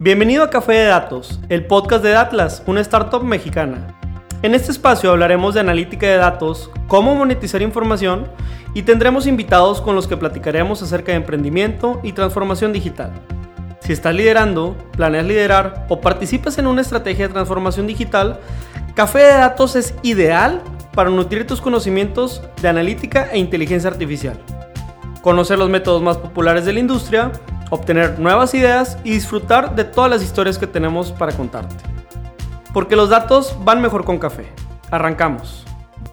Bienvenido a Café de Datos, el podcast de Atlas, una startup mexicana. En este espacio hablaremos de analítica de datos, cómo monetizar información y tendremos invitados con los que platicaremos acerca de emprendimiento y transformación digital. Si estás liderando, planeas liderar o participas en una estrategia de transformación digital, Café de Datos es ideal para nutrir tus conocimientos de analítica e inteligencia artificial, conocer los métodos más populares de la industria, obtener nuevas ideas y disfrutar de todas las historias que tenemos para contarte. Porque los datos van mejor con café. Arrancamos.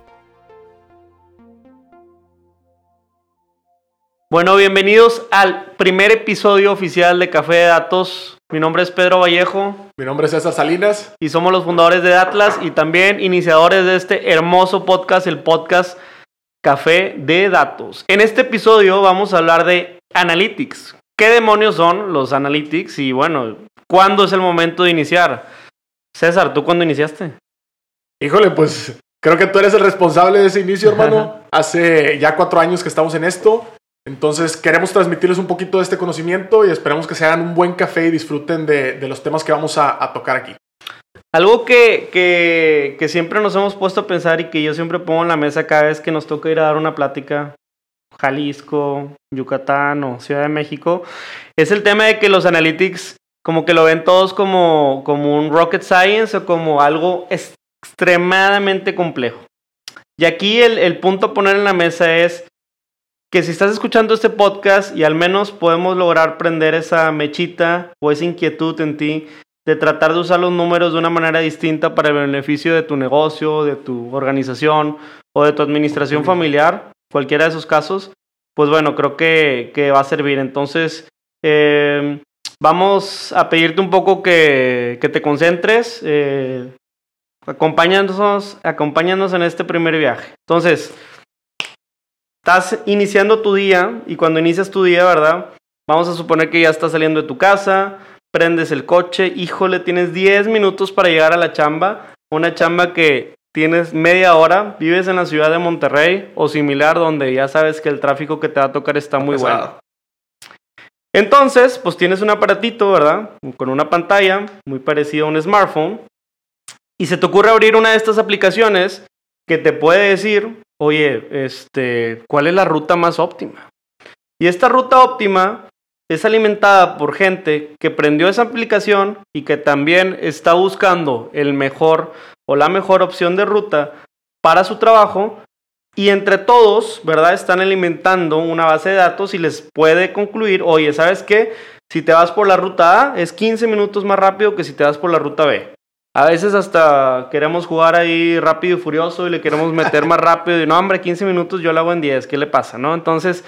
Bueno, bienvenidos al primer episodio oficial de Café de Datos. Mi nombre es Pedro Vallejo. Mi nombre es César Salinas. Y somos los fundadores de Atlas y también iniciadores de este hermoso podcast, el podcast Café de Datos. En este episodio vamos a hablar de Analytics. ¿Qué demonios son los Analytics? Y bueno, ¿cuándo es el momento de iniciar? César, ¿tú cuándo iniciaste? Híjole, pues creo que tú eres el responsable de ese inicio, hermano. Hace ya 4 años que estamos en esto. Entonces queremos transmitirles un poquito de este conocimiento y esperemos que se hagan un buen café y disfruten de los temas que vamos a tocar aquí. Algo que siempre nos hemos puesto a pensar y que yo siempre pongo en la mesa cada vez que nos toca ir a dar una plática, Jalisco, Yucatán o Ciudad de México, es el tema de que los analytics como que lo ven todos como un rocket science o como algo extremadamente complejo. Y aquí el punto a poner en la mesa es que si estás escuchando este podcast y al menos podemos lograr prender esa mechita o esa inquietud en ti de tratar de usar los números de una manera distinta para el beneficio de tu negocio, de tu organización o de tu administración familiar, cualquiera de esos casos, pues bueno, creo que va a servir. Entonces, vamos a pedirte un poco que te concentres, acompáñanos en este primer viaje. Entonces, estás iniciando tu día y cuando inicias tu día, ¿verdad? Vamos a suponer que ya estás saliendo de tu casa, prendes el coche, híjole, tienes 10 minutos para llegar a la chamba, una chamba que tienes media hora, vives en la ciudad de Monterrey o similar, donde ya sabes que el tráfico que te va a tocar está muy bueno. Entonces, pues tienes un aparatito, ¿verdad? Con una pantalla muy parecida a un smartphone y se te ocurre abrir una de estas aplicaciones que te puede decir, oye, ¿cuál es la ruta más óptima? Y esta ruta óptima es alimentada por gente que prendió esa aplicación y que también está buscando el mejor o la mejor opción de ruta para su trabajo y entre todos, ¿verdad? Están alimentando una base de datos y les puede concluir, oye, ¿sabes qué? Si te vas por la ruta A es 15 minutos más rápido que si te vas por la ruta B. A veces hasta queremos jugar ahí rápido y furioso y le queremos meter más rápido y no, hombre, 15 minutos yo lo hago en 10, ¿qué le pasa, no? Entonces,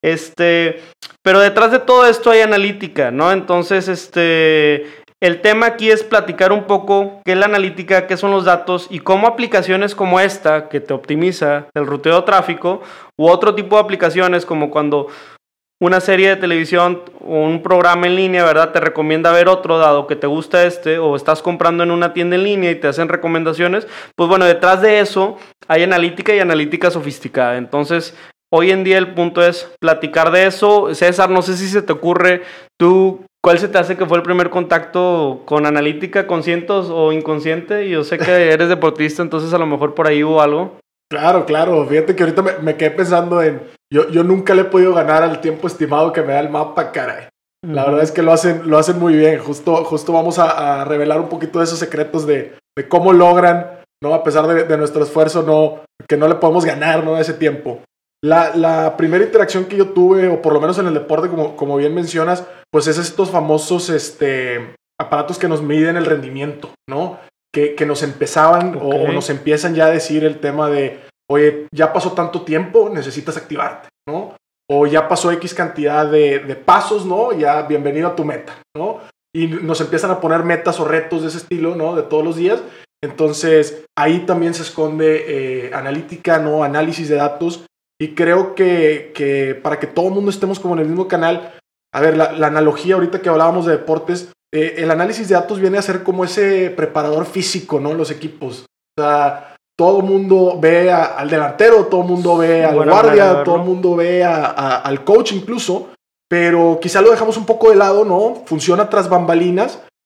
pero detrás de todo esto hay analítica, ¿no? Entonces, el tema aquí es platicar un poco qué es la analítica, qué son los datos y cómo aplicaciones como esta, que te optimiza el ruteo de tráfico, u otro tipo de aplicaciones como cuando una serie de televisión o un programa en línea, ¿verdad? Te recomienda ver otro, dado que te gusta o estás comprando en una tienda en línea y te hacen recomendaciones, pues bueno, detrás de eso hay analítica y analítica sofisticada. Entonces, hoy en día el punto es platicar de eso. César, no sé si se te ocurre, ¿cuál se te hace que fue el primer contacto con analítica, consciente o inconsciente? Yo sé que eres deportista, entonces a lo mejor por ahí hubo algo. Claro. Fíjate que ahorita me quedé pensando en... Yo nunca le he podido ganar al tiempo estimado que me da el mapa, caray. La verdad es que lo hacen muy bien. Justo vamos a revelar un poquito de esos secretos de cómo logran, ¿no? A pesar de nuestro esfuerzo, que no le podemos ganar, ¿no? A ese tiempo. La primera interacción que yo tuve, o por lo menos en el deporte, como bien mencionas, pues es estos famosos aparatos que nos miden el rendimiento, ¿no? Que nos empezaban o nos empiezan ya a decir el tema de, oye, ya pasó tanto tiempo, necesitas activarte, ¿no? O ya pasó X cantidad de pasos, ¿no? Ya bienvenido a tu meta, ¿no? Y nos empiezan a poner metas o retos de ese estilo, ¿no? De todos los días. Entonces, ahí también se esconde analítica, ¿no? Análisis de datos. Y creo que para que todo el mundo estemos como en el mismo canal, a ver, la analogía ahorita que hablábamos de deportes, el análisis de datos viene a ser como ese preparador físico, ¿no? Los equipos. O sea, todo el mundo ve al delantero, todo el mundo ve al guardia, todo el mundo ve al coach incluso, pero quizá lo dejamos un poco de lado, ¿no? Funciona tras bambalinas,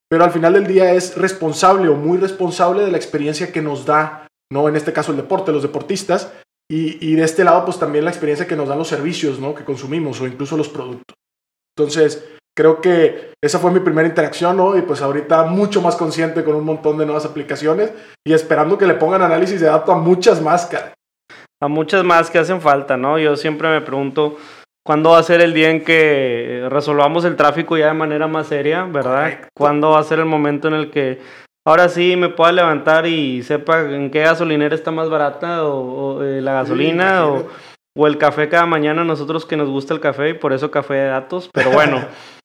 pero al final del día es responsable o muy responsable de la experiencia que nos da, ¿no? En este caso el deporte, los deportistas, y de este lado pues también la experiencia que nos dan los servicios, ¿no? Que consumimos o incluso los productos. Entonces, creo que esa fue mi primera interacción, ¿no? Y pues ahorita mucho más consciente con un montón de nuevas aplicaciones y esperando que le pongan análisis de datos a muchas más, cara. A muchas más que hacen falta, ¿no? Yo siempre me pregunto cuándo va a ser el día en que resolvamos el tráfico ya de manera más seria, ¿verdad? Correcto. ¿Cuándo va a ser el momento en el que ahora sí me pueda levantar y sepa en qué gasolinera está más barata o la gasolina Sí, o el café cada mañana? Nosotros que nos gusta el café y por eso café de datos, pero bueno.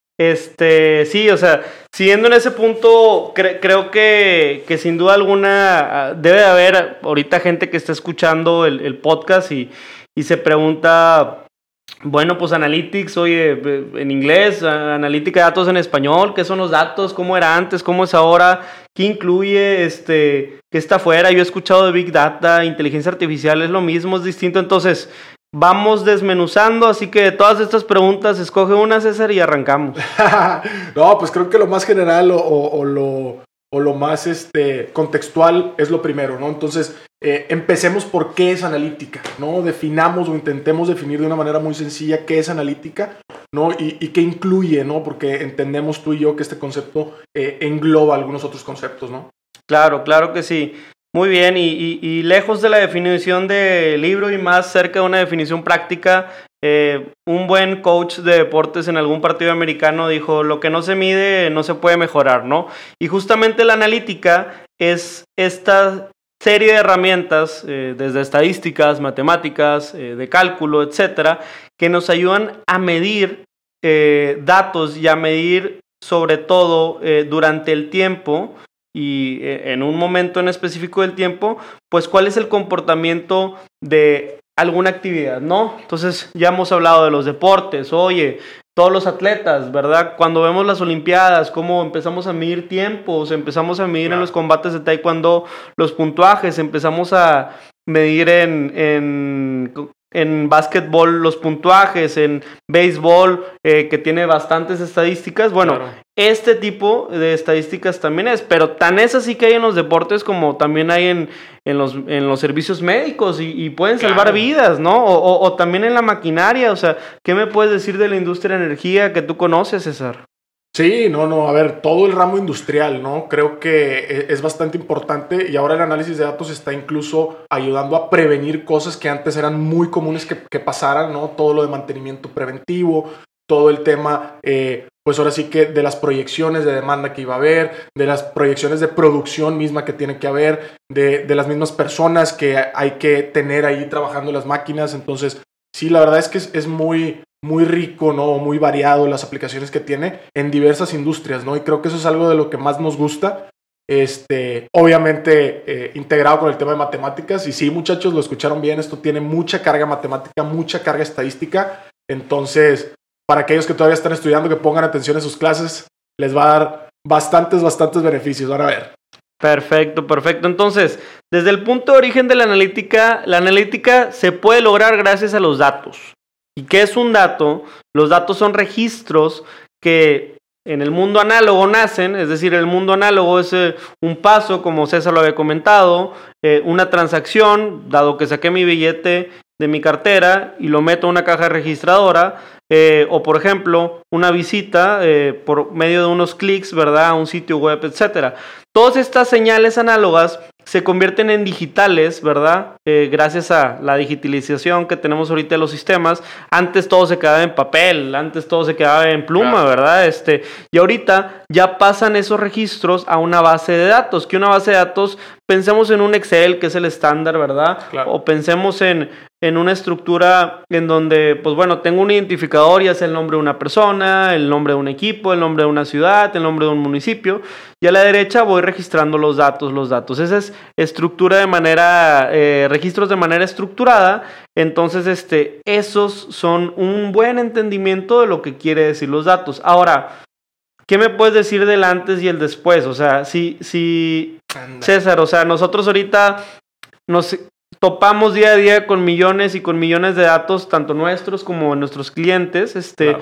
Sí, o sea, siguiendo en ese punto, creo que sin duda alguna debe de haber ahorita gente que está escuchando el podcast y se pregunta, bueno, pues Analytics, oye, en inglés, analítica de datos en español, ¿qué son los datos? ¿Cómo era antes? ¿Cómo es ahora? ¿Qué incluye? ¿Qué está afuera? Yo he escuchado de Big Data, inteligencia artificial, es lo mismo, es distinto, entonces vamos desmenuzando, así que de todas estas preguntas, escoge una, César, y arrancamos. No, pues creo que lo más general o lo más contextual es lo primero, ¿no? Entonces, empecemos por qué es analítica, ¿no? Definamos o intentemos definir de una manera muy sencilla qué es analítica, ¿no? Y qué incluye, ¿no? Porque entendemos tú y yo que este concepto engloba algunos otros conceptos, ¿no? Claro, claro que sí. Muy bien, y lejos de la definición de libro y más cerca de una definición práctica, un buen coach de deportes en algún partido americano dijo, lo que no se mide no se puede mejorar, ¿no? Y justamente la analítica es esta serie de herramientas, desde estadísticas, matemáticas, de cálculo, etcétera, que nos ayudan a medir datos y a medir sobre todo durante el tiempo y en un momento en específico del tiempo, pues cuál es el comportamiento de alguna actividad, ¿no? Entonces ya hemos hablado de los deportes, oye, todos los atletas, ¿verdad? Cuando vemos las olimpiadas, cómo empezamos a medir tiempos, empezamos a medir en los combates de taekwondo los puntuajes, empezamos a medir en básquetbol los puntuajes, en béisbol, que tiene bastantes estadísticas. Bueno, claro, este tipo de estadísticas también es, pero tan es así que hay en los deportes como también hay en los servicios médicos y pueden salvar claro vidas, ¿no? O también en la maquinaria. O sea, ¿qué me puedes decir de la industria de energía que tú conoces, César? Sí, no, a ver, todo el ramo industrial, ¿no? Creo que es bastante importante y ahora el análisis de datos está incluso ayudando a prevenir cosas que antes eran muy comunes que pasaran, ¿no? Todo lo de mantenimiento preventivo, todo el tema, pues ahora sí que de las proyecciones de demanda que iba a haber, de las proyecciones de producción misma que tiene que haber, de las mismas personas que hay que tener ahí trabajando las máquinas. Entonces, sí, la verdad es que es muy rico, ¿no? Muy variado las aplicaciones que tiene en diversas industrias, ¿no? Y creo que eso es algo de lo que más nos gusta. Obviamente integrado con el tema de matemáticas. Y sí, muchachos, lo escucharon bien. Esto tiene mucha carga matemática, mucha carga estadística. Entonces, para aquellos que todavía están estudiando, que pongan atención en sus clases, les va a dar bastantes beneficios. Van a ver. Perfecto. Entonces, desde el punto de origen de la analítica se puede lograr gracias a los datos. ¿Y qué es un dato? Los datos son registros que en el mundo análogo nacen, es decir, el mundo análogo es un paso, como César lo había comentado, una transacción, dado que saqué mi billete de mi cartera y lo meto a una caja registradora, o por ejemplo, una visita por medio de unos clics, ¿verdad?, a un sitio web, etcétera. Todas estas señales análogas se convierten en digitales, ¿verdad? Gracias a la digitalización que tenemos ahorita de los sistemas. Antes todo se quedaba en papel, antes todo se quedaba en pluma, claro, ¿verdad? Y ahorita ya pasan esos registros a una base de datos, que una base de datos, pensemos en un Excel, que es el estándar, ¿verdad? Claro. O pensemos en una estructura en donde, pues bueno, tengo un identificador, ya sea el nombre de una persona, el nombre de un equipo, el nombre de una ciudad, el nombre de un municipio, y a la derecha voy registrando los datos. Esa es estructura de manera, registros de manera estructurada. Entonces, esos son un buen entendimiento de lo que quiere decir los datos. Ahora, ¿qué me puedes decir del antes y el después? O sea, si César, o sea, nosotros ahorita nos topamos día a día con millones y con millones de datos, tanto nuestros como nuestros clientes, claro,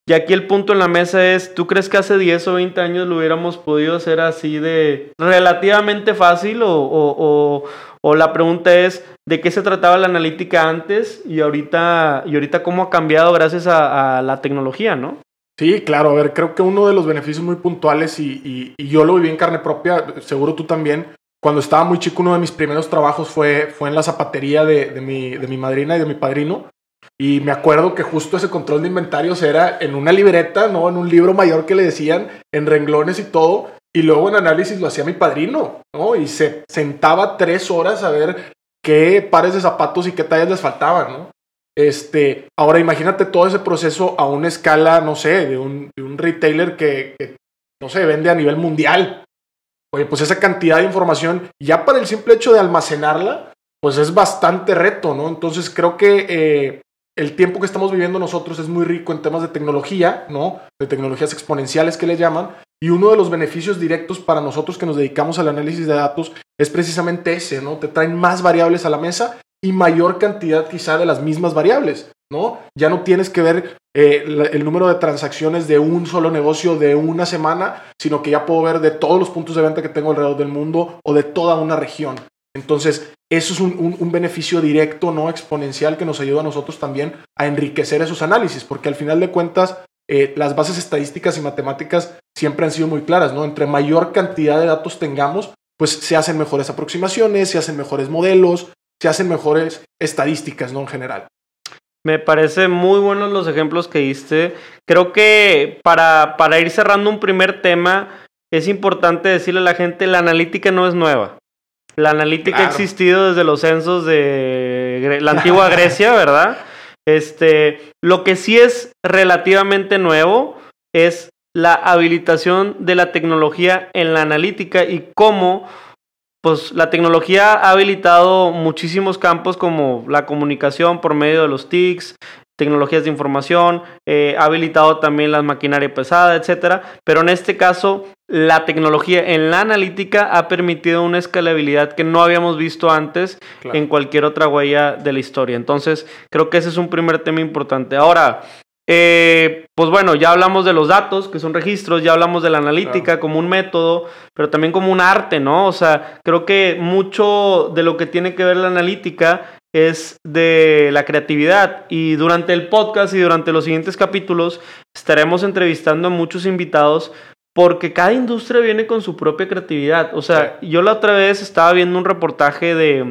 Y aquí el punto en la mesa es, ¿tú crees que hace 10 o 20 años lo hubiéramos podido hacer así de relativamente fácil? O la pregunta es, ¿de qué se trataba la analítica antes y ahorita cómo ha cambiado gracias a la tecnología, ¿no? Sí, claro. A ver, creo que uno de los beneficios muy puntuales y yo lo viví en carne propia, seguro tú también. Cuando estaba muy chico, uno de mis primeros trabajos fue en la zapatería de mi madrina y de mi padrino. Y me acuerdo que justo ese control de inventarios era en una libreta, ¿no? En un libro mayor que le decían, en renglones y todo. Y luego en análisis lo hacía mi padrino, ¿no? Y se sentaba 3 horas a ver qué pares de zapatos y qué tallas les faltaban, ¿no? Ahora imagínate todo ese proceso a una escala, no sé, de un retailer que, no sé, vende a nivel mundial. Oye, pues esa cantidad de información, ya para el simple hecho de almacenarla, pues es bastante reto, ¿no? Entonces creo que el tiempo que estamos viviendo nosotros es muy rico en temas de tecnología, ¿no? De tecnologías exponenciales que le llaman. Y uno de los beneficios directos para nosotros que nos dedicamos al análisis de datos es precisamente ese, ¿no? Te traen más variables a la mesa y mayor cantidad quizá de las mismas variables, ¿no? Ya no tienes que ver el número de transacciones de un solo negocio de una semana, sino que ya puedo ver de todos los puntos de venta que tengo alrededor del mundo o de toda una región. Entonces, eso es un beneficio directo, ¿no? Exponencial, que nos ayuda a nosotros también a enriquecer esos análisis, porque al final de cuentas, las bases estadísticas y matemáticas siempre han sido muy claras, ¿no? Entre mayor cantidad de datos tengamos, pues se hacen mejores aproximaciones, se hacen mejores modelos, se hacen mejores estadísticas, ¿no? En general. Me parece muy buenos los ejemplos que diste. Creo que para ir cerrando un primer tema, es importante decirle a la gente, la analítica no es nueva. La analítica ha existido desde los censos de la antigua Grecia, ¿verdad? Lo que sí es relativamente nuevo es la habilitación de la tecnología en la analítica y cómo pues la tecnología ha habilitado muchísimos campos como la comunicación por medio de los TICs, tecnologías de información, ha habilitado también la maquinaria pesada, etcétera. Pero en este caso, la tecnología en la analítica ha permitido una escalabilidad que no habíamos visto antes en cualquier otra huella de la historia. Entonces, creo que ese es un primer tema importante. Ahora, pues bueno, ya hablamos de los datos, que son registros, ya hablamos de la analítica como un método, pero también como un arte, ¿no? O sea, creo que mucho de lo que tiene que ver la analítica es de la creatividad, y durante el podcast y durante los siguientes capítulos estaremos entrevistando a muchos invitados porque cada industria viene con su propia creatividad. O sea, yo la otra vez estaba viendo un reportaje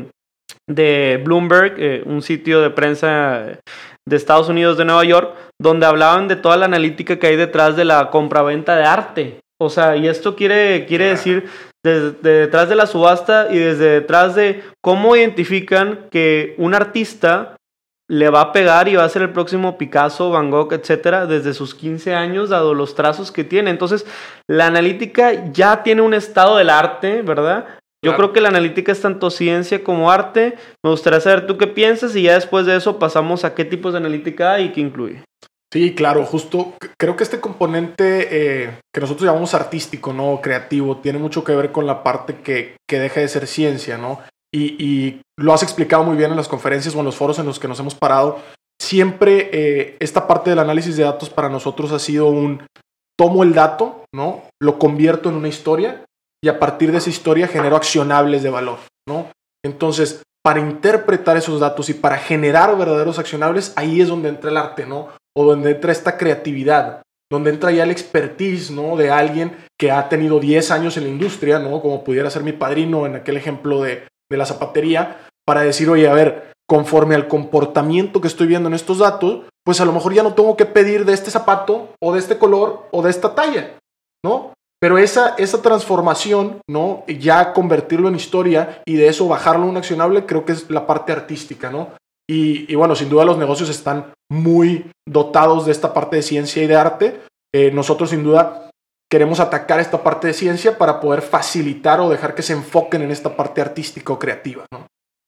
de Bloomberg, un sitio de prensa de Estados Unidos, de Nueva York, donde hablaban de toda la analítica que hay detrás de la compraventa de arte. O sea, y esto quiere decir desde detrás de la subasta y desde detrás de cómo identifican que un artista le va a pegar y va a ser el próximo Picasso, Van Gogh, etcétera, desde sus 15 años, dado los trazos que tiene. Entonces, la analítica ya tiene un estado del arte, ¿verdad? Yo creo que la analítica es tanto ciencia como arte. Me gustaría saber tú qué piensas y ya después de eso pasamos a qué tipos de analítica hay y qué incluye. Sí, claro, justo creo que este componente que nosotros llamamos artístico, ¿no? Creativo, tiene mucho que ver con la parte que deja de ser ciencia, ¿no? Y lo has explicado muy bien en las conferencias o en los foros en los que nos hemos parado. Siempre esta parte del análisis de datos para nosotros ha sido tomo el dato, ¿no? Lo convierto en una historia y a partir de esa historia genero accionables de valor, ¿no? Entonces, para interpretar esos datos y para generar verdaderos accionables, ahí es donde entra el arte, ¿no? O donde entra esta creatividad, donde entra ya el expertise, ¿no? De alguien que ha tenido 10 años en la industria, ¿no? Como pudiera ser mi padrino en aquel ejemplo de la zapatería, para decir, oye, a ver, conforme al comportamiento que estoy viendo en estos datos, pues a lo mejor ya no tengo que pedir de este zapato, o de este color, o de esta talla, ¿no? Pero esa transformación, ¿no? Ya convertirlo en historia y de eso bajarlo a un accionable, creo que es la parte artística, ¿no? Y bueno, sin duda los negocios están muy dotados de esta parte de ciencia y de arte. Nosotros sin duda queremos atacar esta parte de ciencia para poder facilitar o dejar que se enfoquen en esta parte artística o creativa, ¿no?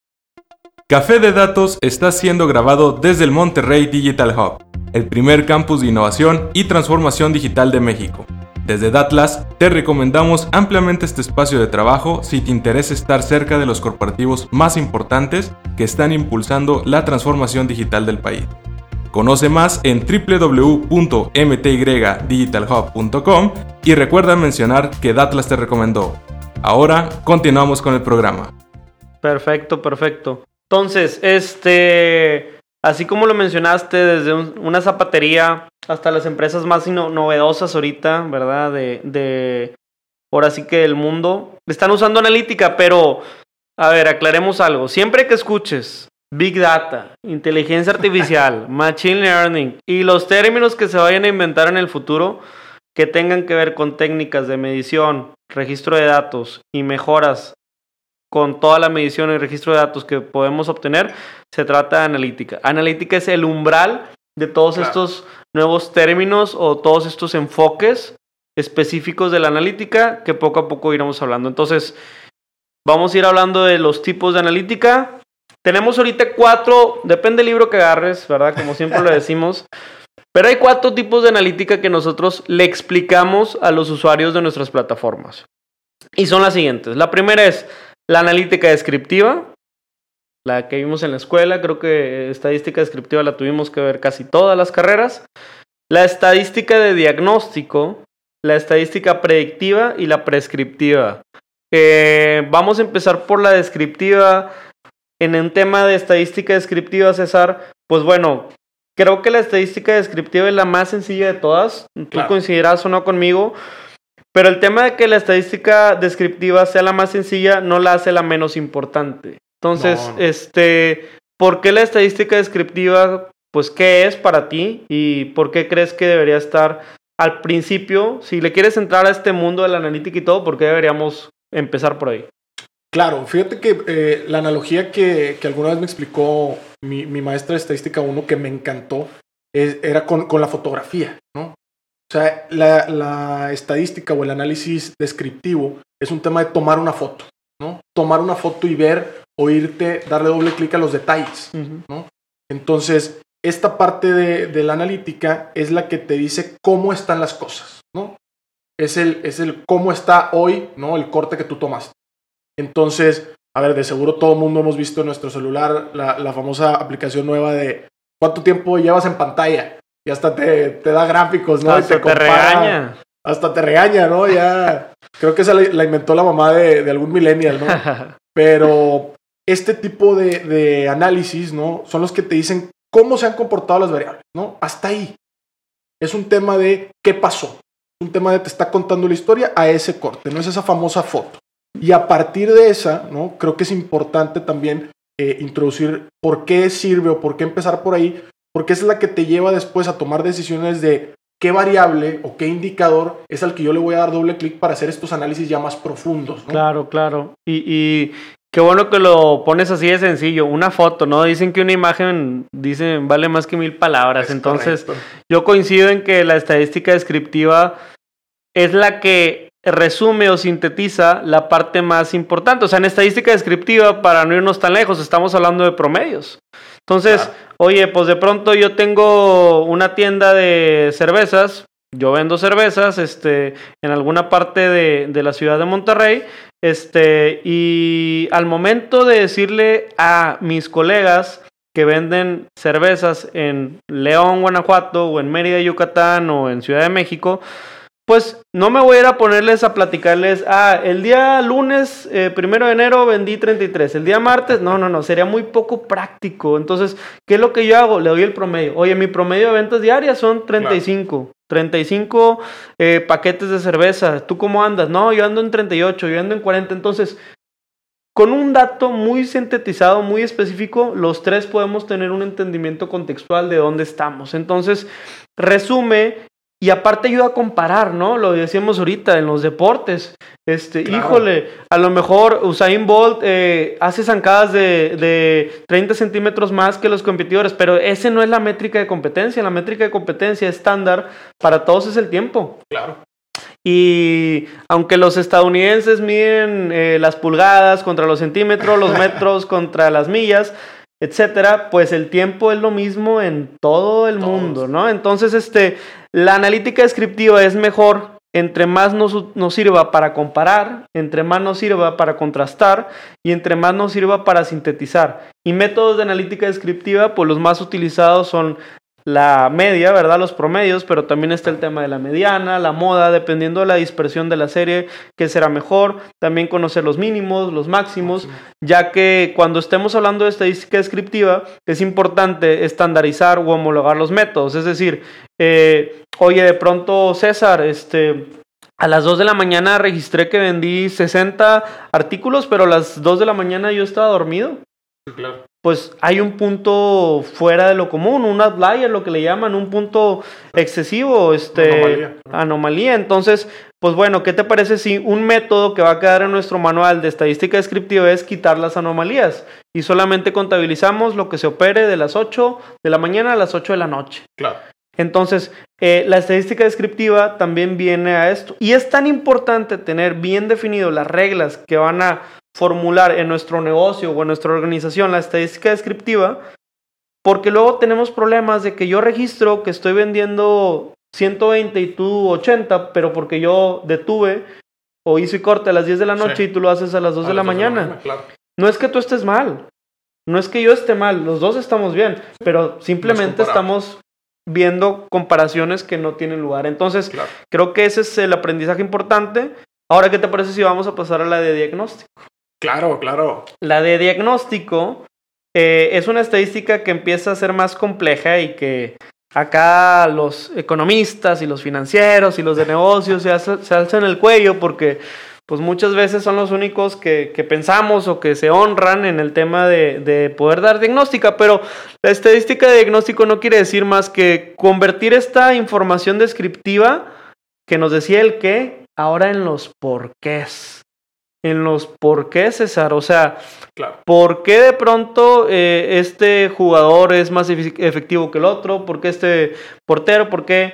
Café de Datos está siendo grabado desde el Monterrey Digital Hub, el primer campus de innovación y transformación digital de México. Desde Datlas, te recomendamos ampliamente este espacio de trabajo si te interesa estar cerca de los corporativos más importantes que están impulsando la transformación digital del país. Conoce más en www.mtydigitalhub.com y recuerda mencionar que Datlas te recomendó. Ahora continuamos con el programa. Perfecto. Entonces, así como lo mencionaste, desde una zapatería hasta las empresas más novedosas ahorita, ¿verdad? Ahora sí que del mundo, están usando analítica, pero, a ver, aclaremos algo. Siempre que escuches Big Data, inteligencia artificial, Machine Learning y los términos que se vayan a inventar en el futuro que tengan que ver con técnicas de medición, registro de datos y mejoras con toda la medición y registro de datos que podemos obtener, se trata de analítica. Analítica es el umbral de todos estos nuevos términos o todos estos enfoques específicos de la analítica que poco a poco iremos hablando. Entonces, vamos a ir hablando de los tipos de analítica. Tenemos ahorita 4, depende del libro que agarres, ¿verdad? Como siempre lo decimos. Pero hay 4 tipos de analítica que nosotros le explicamos a los usuarios de nuestras plataformas. Y son las siguientes. La primera es la analítica descriptiva, la que vimos en la escuela. Creo que estadística descriptiva la tuvimos que ver casi todas las carreras. La estadística de diagnóstico, la estadística predictiva y la prescriptiva. Vamos a empezar por la descriptiva. En un tema de estadística descriptiva, César, pues bueno, creo que la estadística descriptiva es la más sencilla de todas. Tú coincidirás o no conmigo. Pero el tema de que la estadística descriptiva sea la más sencilla no la hace la menos importante. Entonces, ¿por qué la estadística descriptiva? Pues, ¿qué es para ti? ¿Y por qué crees que debería estar al principio? Si le quieres entrar a este mundo de la analítica y todo, ¿por qué deberíamos empezar por ahí? Claro, fíjate que la analogía que alguna vez me explicó mi maestra de estadística 1 que me encantó era con la fotografía, ¿no? O sea, la estadística o el análisis descriptivo es un tema de tomar una foto, ¿no? Tomar una foto y ver, oírte, darle doble clic a los detalles, ¿no? Entonces, esta parte de la analítica es la que te dice cómo están las cosas, ¿no? Es el cómo está hoy, ¿no? El corte que tú tomaste. Entonces, a ver, de seguro todo el mundo hemos visto en nuestro celular la famosa aplicación nueva de cuánto tiempo llevas en pantalla. Y hasta te da gráficos, ¿no? Hasta y te compara, regaña. Hasta te regaña, ¿no? Ya. Creo que esa la inventó la mamá de algún millennial, ¿no? Pero este tipo de análisis, ¿no? Son los que te dicen cómo se han comportado las variables, ¿no? Hasta ahí. Es un tema de qué pasó. Es un tema de te está contando la historia a ese corte, no es esa famosa foto. Y a partir de esa, ¿no? Creo que es importante también introducir por qué sirve o por qué empezar por ahí, porque esa es la que te lleva después a tomar decisiones de qué variable o qué indicador es al que yo le voy a dar doble clic para hacer estos análisis ya más profundos, ¿no? Claro. Y qué bueno que lo pones así de sencillo. Una foto, ¿no? Dicen que una imagen vale más que 1000 palabras. Entonces, correcto. Yo coincido en que la estadística descriptiva es la que resume o sintetiza la parte más importante. O sea, en estadística descriptiva, para no irnos tan lejos, estamos hablando de promedios. Entonces, oye, pues de pronto yo tengo una tienda de cervezas, yo vendo cervezas en alguna parte de la ciudad de Monterrey, y al momento de decirle a mis colegas que venden cervezas en León, Guanajuato, o en Mérida, Yucatán, o en Ciudad de México, pues no me voy a ir a ponerles a platicarles, el día lunes, 1 de enero vendí 33, el día martes, no, sería muy poco práctico. Entonces, ¿qué es lo que yo hago? Le doy el promedio. Oye, mi promedio de ventas diarias son 35, 35 paquetes de cerveza. ¿Tú cómo andas? No, yo ando en 38, yo ando en 40. Entonces, con un dato muy sintetizado, muy específico, los tres podemos tener un entendimiento contextual de dónde estamos. Entonces, resume. Y aparte ayuda a comparar, ¿no? Lo decíamos ahorita en los deportes. Híjole, a lo mejor Usain Bolt hace zancadas de 30 centímetros más que los competidores, pero ese no es la métrica de competencia. La métrica de competencia estándar para todos es el tiempo. Claro. Y aunque los estadounidenses miden las pulgadas contra los centímetros, los metros contra las millas, etcétera, pues el tiempo es lo mismo en todo el mundo, ¿no? Entonces, la analítica descriptiva es mejor entre más nos sirva para comparar, entre más nos sirva para contrastar y entre más nos sirva para sintetizar. Y métodos de analítica descriptiva, pues los más utilizados son la media, ¿verdad? Los promedios, pero también está el tema de la mediana, la moda, dependiendo de la dispersión de la serie, que será mejor. También conocer los mínimos, los máximos, ya que cuando estemos hablando de estadística descriptiva, es importante estandarizar o homologar los métodos. Es decir, oye, de pronto, César, a las 2 de la mañana registré que vendí 60 artículos, pero a las 2 de la mañana yo estaba dormido. Sí, claro. Pues hay un punto fuera de lo común, un outlier, lo que le llaman, un punto excesivo, anomalía. Entonces, pues bueno, ¿qué te parece si un método que va a quedar en nuestro manual de estadística descriptiva es quitar las anomalías y solamente contabilizamos lo que se opere de las 8 de la mañana a las 8 de la noche? Claro. Entonces, la estadística descriptiva también viene a esto. Y es tan importante tener bien definido las reglas que van a formular en nuestro negocio o en nuestra organización la estadística descriptiva, porque luego tenemos problemas de que yo registro que estoy vendiendo 120 y tú 80, pero porque yo detuve o hice corte a las 10 de la noche y tú lo haces a las 2 de la mañana. Claro. No es que tú estés mal, no es que yo esté mal, los dos estamos bien, pero simplemente estamos viendo comparaciones que no tienen lugar. Entonces, creo que ese es el aprendizaje importante. Ahora, ¿qué te parece si vamos a pasar a la de diagnóstico? Claro. La de diagnóstico es una estadística que empieza a ser más compleja y que acá los economistas y los financieros y los de negocios se alzan el cuello porque pues muchas veces son los únicos que pensamos o que se honran en el tema de poder dar diagnóstica, pero la estadística de diagnóstico no quiere decir más que convertir esta información descriptiva que nos decía el qué, ahora en los porqués. En los porqués, César, o sea, ¿por qué de pronto este jugador es más efectivo que el otro? ¿Por qué este portero? ¿Por qué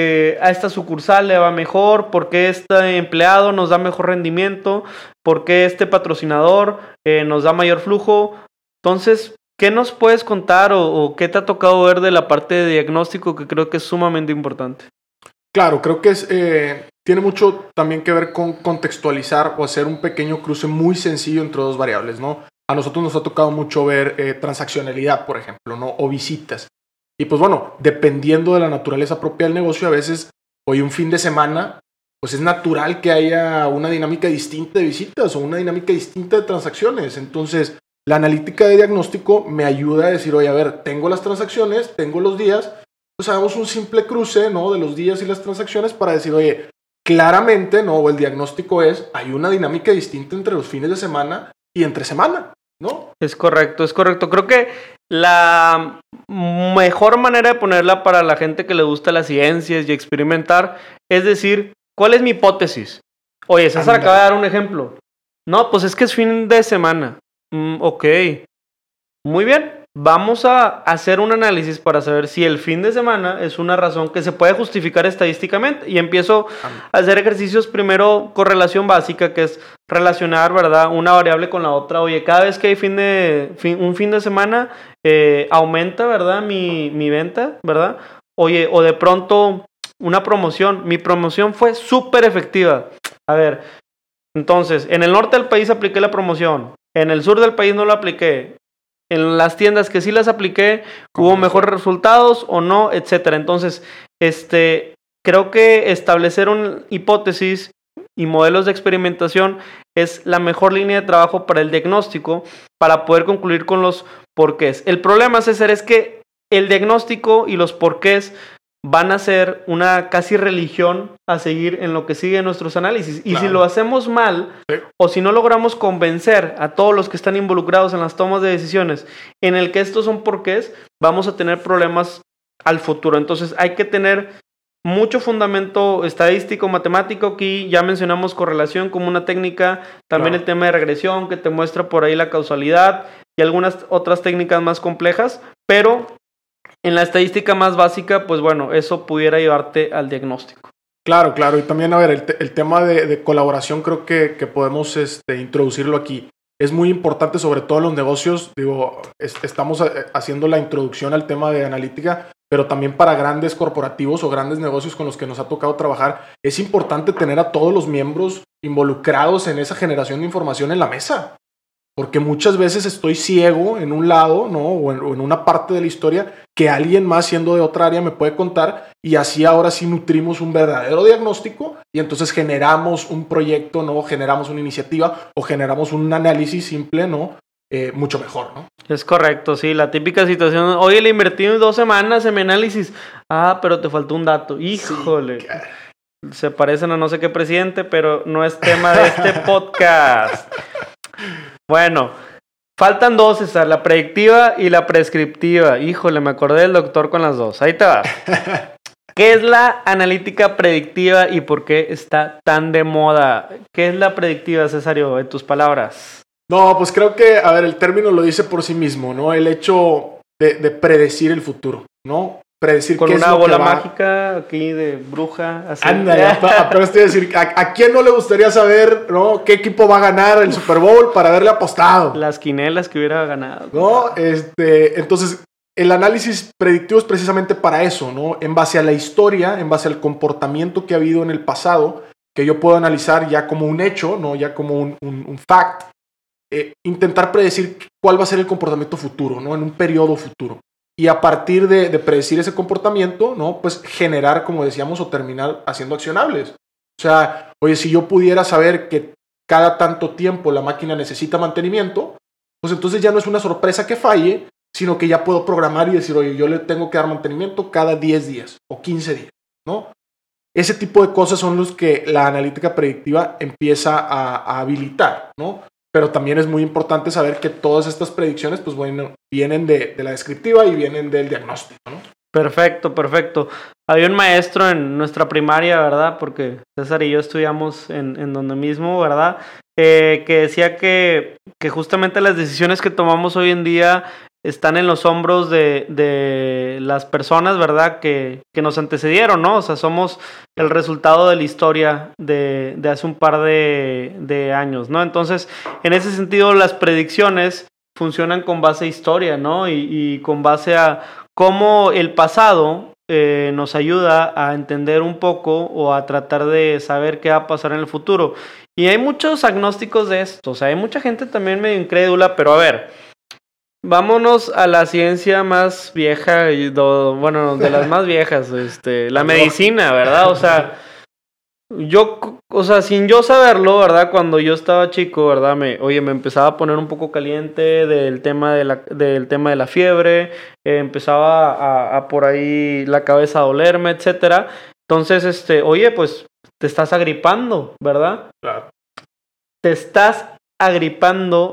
a esta sucursal le va mejor? ¿Por qué este empleado nos da mejor rendimiento? ¿Por qué este patrocinador nos da mayor flujo? Entonces, ¿qué nos puedes contar o qué te ha tocado ver de la parte de diagnóstico que creo que es sumamente importante? Claro, creo que tiene mucho también que ver con contextualizar o hacer un pequeño cruce muy sencillo entre dos variables, ¿no? A nosotros nos ha tocado mucho ver transaccionalidad, por ejemplo, ¿no? O visitas. Y pues bueno, dependiendo de la naturaleza propia del negocio, a veces hoy un fin de semana, pues es natural que haya una dinámica distinta de visitas o una dinámica distinta de transacciones. Entonces, la analítica de diagnóstico me ayuda a decir, oye, a ver, tengo las transacciones, tengo los días, pues hagamos un simple cruce, ¿no? De los días y las transacciones para decir, oye, claramente, ¿no? O el diagnóstico hay una dinámica distinta entre los fines de semana y entre semana, ¿no? Es correcto. Creo que la mejor manera de ponerla para la gente que le gusta las ciencias y experimentar es decir, ¿cuál es mi hipótesis? Oye, César acaba de dar un ejemplo. No, pues es que es fin de semana. Ok. Muy bien. Vamos a hacer un análisis para saber si el fin de semana es una razón que se puede justificar estadísticamente. Y empiezo a hacer ejercicios, primero correlación básica, que es relacionar, ¿verdad?, una variable con la otra. Oye, cada vez que hay un fin de semana, aumenta, ¿verdad?, mi venta, ¿verdad? Oye, o de pronto una promoción. Mi promoción fue súper efectiva. A ver, entonces, en el norte del país apliqué la promoción. En el sur del país no la apliqué. En las tiendas que sí las apliqué, hubo mejores resultados o no, etcétera. Entonces, creo que establecer una hipótesis y modelos de experimentación es la mejor línea de trabajo para el diagnóstico, para poder concluir con los porqués. El problema, César, es que el diagnóstico y los porqués van a ser una casi religión a seguir en lo que sigue nuestros análisis. Y si lo hacemos mal, o si no logramos convencer a todos los que están involucrados en las tomas de decisiones en el que estos son porqués, vamos a tener problemas al futuro. Entonces hay que tener mucho fundamento estadístico, matemático. Aquí ya mencionamos correlación como una técnica, también el tema de regresión que te muestra por ahí la causalidad y algunas otras técnicas más complejas, pero en la estadística más básica, pues bueno, eso pudiera llevarte al diagnóstico. Claro. Y también, a ver, el tema de colaboración creo que podemos introducirlo aquí. Es muy importante, sobre todo en los negocios. Digo, estamos haciendo la introducción al tema de analítica, pero también para grandes corporativos o grandes negocios con los que nos ha tocado trabajar, es importante tener a todos los miembros involucrados en esa generación de información en la mesa. Porque muchas veces estoy ciego en un lado, ¿no? O en una parte de la historia que alguien más siendo de otra área me puede contar, y así ahora sí nutrimos un verdadero diagnóstico y entonces generamos un proyecto, ¿no? Generamos una iniciativa o generamos un análisis simple, ¿no? Mucho mejor, ¿no? Es correcto, sí, la típica situación, oye, le invertí 2 semanas en mi análisis, pero te faltó un dato, híjole, sí, se parecen a no sé qué presidente, pero no es tema de este podcast. Bueno, faltan 2, César, la predictiva y la prescriptiva. Híjole, me acordé del doctor con las 2. Ahí te va. ¿Qué es la analítica predictiva y por qué está tan de moda? ¿Qué es la predictiva, Cesario, en tus palabras? No, pues creo que, a ver, el término lo dice por sí mismo, ¿no? El hecho de predecir el futuro, ¿no? Predecir con qué una es lo bola que va... mágica aquí de bruja. Así. Ándale, apenas te iba a decir, ¿a quién no le gustaría saber, ¿no? qué equipo va a ganar el Super Bowl para haberle apostado? Las quinelas que hubiera ganado. ¿No? Entonces, el análisis predictivo es precisamente para eso, ¿no? En base a la historia, en base al comportamiento que ha habido en el pasado, que yo puedo analizar ya como un hecho, ¿no? Ya como un fact, intentar predecir cuál va a ser el comportamiento futuro, ¿no? En un periodo futuro. Y a partir de predecir ese comportamiento, ¿no? Pues generar, como decíamos, o terminar haciendo accionables. O sea, oye, si yo pudiera saber que cada tanto tiempo la máquina necesita mantenimiento, pues entonces ya no es una sorpresa que falle, sino que ya puedo programar y decir, oye, yo le tengo que dar mantenimiento cada 10 días o 15 días, ¿no? Ese tipo de cosas son los que la analítica predictiva empieza a habilitar, ¿no? Pero también es muy importante saber que todas estas predicciones, pues bueno, vienen de la descriptiva y vienen del diagnóstico, ¿no? Perfecto, perfecto. Había un maestro en nuestra primaria, ¿verdad? Porque César y yo estudiamos en donde mismo, ¿verdad? Que decía que justamente las decisiones que tomamos hoy en día están en los hombros de las personas, ¿verdad? Que nos antecedieron, ¿no? O sea, somos el resultado de la historia de hace un par de años, ¿no? Entonces, en ese sentido, las predicciones funcionan con base a historia, ¿no? Y con base a cómo el pasado nos ayuda a entender un poco o a tratar de saber qué va a pasar en el futuro. Y hay muchos agnósticos de esto, o sea, hay mucha gente también medio incrédula, pero a ver... Vámonos a la ciencia más vieja, bueno, de las más viejas, la medicina, ¿verdad? O sea, sin yo saberlo, ¿verdad? Cuando yo estaba chico, ¿verdad? Me empezaba a poner un poco caliente del tema de la fiebre, empezaba a por ahí la cabeza a dolerme, etcétera. Entonces, pues te estás agripando, ¿verdad? Claro. Te estás agripando,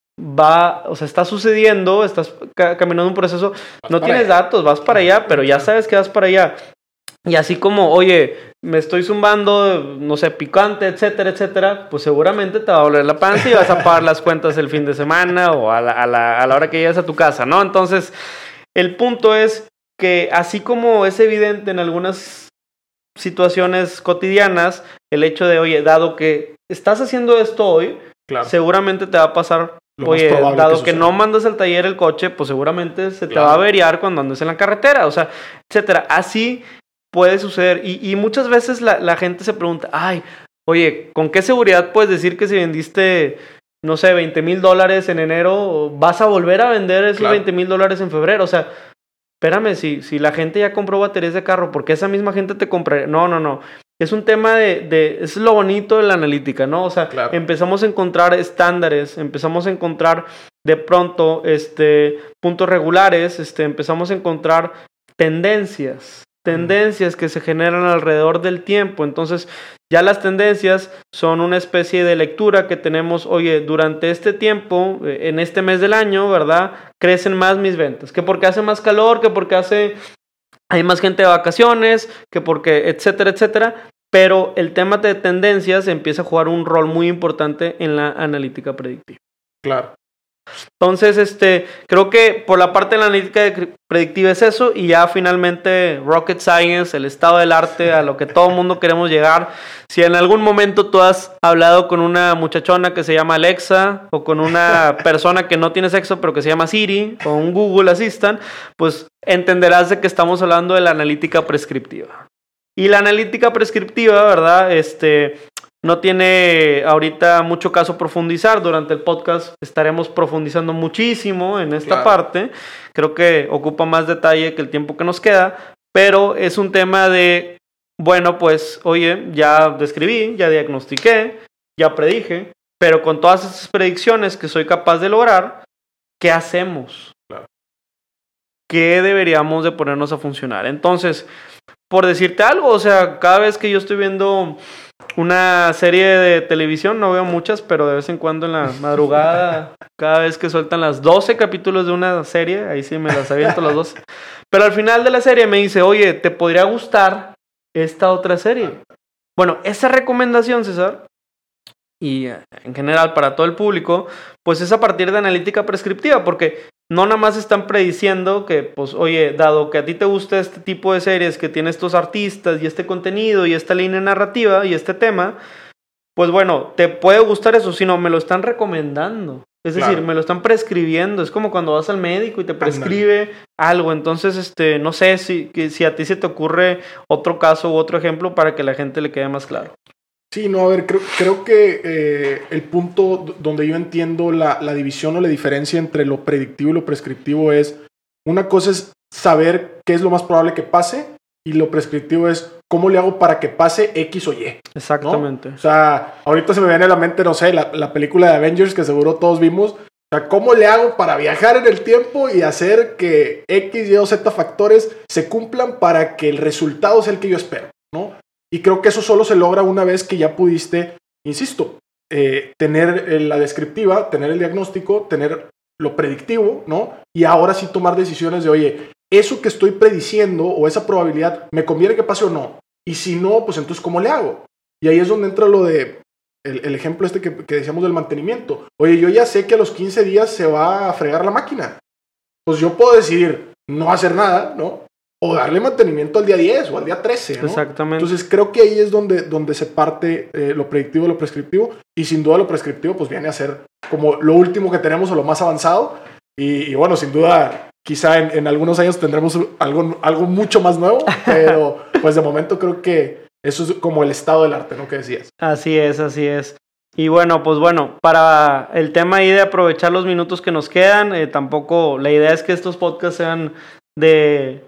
está sucediendo, estás caminando un proceso, no tienes datos, vas para allá, pero ya sabes que vas para allá. Y así como, oye, me estoy zumbando, no sé, picante, etcétera, etcétera, pues seguramente te va a doler la panza y vas a pagar las cuentas el fin de semana o a la hora que llegues a tu casa, ¿no? Entonces, el punto es que así como es evidente en algunas situaciones cotidianas, el hecho de, oye, dado que estás haciendo esto hoy, claro, seguramente te va a pasar. Oye, dado que no mandas al taller el coche, pues seguramente se te va a averiar cuando andes en la carretera, o sea, etcétera. Así puede suceder. Y muchas veces la gente se pregunta, oye, ¿con qué seguridad puedes decir que si vendiste, no sé, $20,000 en enero, vas a volver a vender esos $20,000 en febrero? O sea, espérame, si la gente ya compró baterías de carro, ¿por qué esa misma gente te compraría? No. Es un tema es lo bonito de la analítica, ¿no? O sea, empezamos a encontrar estándares, empezamos a encontrar de pronto puntos regulares, empezamos a encontrar tendencias que se generan alrededor del tiempo. Entonces, ya las tendencias son una especie de lectura que tenemos, oye, durante este tiempo, en este mes del año, ¿verdad? Crecen más mis ventas, que porque hace más calor, que porque hay más gente de vacaciones, que porque, etcétera, etcétera. Pero el tema de tendencias empieza a jugar un rol muy importante en la analítica predictiva. Claro. Entonces, creo que por la parte de la analítica predictiva es eso, y ya finalmente rocket science, el estado del arte, a lo que todo el mundo queremos llegar. Si en algún momento tú has hablado con una muchachona que se llama Alexa, o con una persona que no tiene sexo pero que se llama Siri, o un Google Assistant, pues entenderás de que estamos hablando de la analítica prescriptiva. Y la analítica prescriptiva, ¿verdad? no tiene ahorita mucho caso profundizar. Durante el podcast estaremos profundizando muchísimo en esta parte. Creo que ocupa más detalle que el tiempo que nos queda, pero es un tema de, bueno, pues, oye, ya describí, ya diagnostiqué, ya predije, pero con todas esas predicciones que soy capaz de lograr, ¿qué hacemos? ¿Qué deberíamos de ponernos a funcionar? Entonces, por decirte algo, o sea, cada vez que yo estoy viendo una serie de televisión, no veo muchas, pero de vez en cuando en la madrugada, cada vez que sueltan las 12 capítulos de una serie, ahí sí me las aviento las 12. Pero al final de la serie me dice, oye, ¿te podría gustar esta otra serie? Bueno, esa recomendación, César, y en general para todo el público, pues es a partir de analítica prescriptiva, porque no nada más están prediciendo que, pues, oye, dado que a ti te gusta este tipo de series, que tiene estos artistas y este contenido y esta línea narrativa y este tema, pues bueno, te puede gustar eso, sino me lo están recomendando. Es decir, me lo están prescribiendo. Es como cuando vas al médico y te prescribe algo. Entonces, no sé si a ti se te ocurre otro caso u otro ejemplo para que a la gente le quede más claro. Sí, no, a ver, creo que el punto donde yo entiendo la división o la diferencia entre lo predictivo y lo prescriptivo es, una cosa es saber qué es lo más probable que pase y lo prescriptivo es cómo le hago para que pase X o Y. Exactamente. ¿No? O sea, ahorita se me viene a la mente, no sé, la película de Avengers que seguro todos vimos. O sea, ¿cómo le hago para viajar en el tiempo y hacer que X, Y o Z factores se cumplan para que el resultado sea el que yo espero, ¿no? Y creo que eso solo se logra una vez que ya pudiste, insisto, tener la descriptiva, tener el diagnóstico, tener lo predictivo, ¿no? Y ahora sí tomar decisiones de, oye, eso que estoy prediciendo o esa probabilidad, ¿me conviene que pase o no? Y si no, pues entonces, ¿cómo le hago? Y ahí es donde entra lo de el ejemplo que decíamos del mantenimiento. Oye, yo ya sé que a los 15 días se va a fregar la máquina. Pues yo puedo decidir no hacer nada, ¿no? O darle mantenimiento al día 10 o al día 13, ¿no? Exactamente. Entonces creo que ahí es donde se parte lo predictivo de lo prescriptivo. Y sin duda lo prescriptivo pues viene a ser como lo último que tenemos o lo más avanzado. Y bueno, sin duda, quizá en algunos años tendremos algo mucho más nuevo. Pero pues de momento creo que eso es como el estado del arte, ¿no? Que decías. Así es, así es. Y bueno, pues bueno, para el tema ahí de aprovechar los minutos que nos quedan, tampoco la idea es que estos podcasts sean de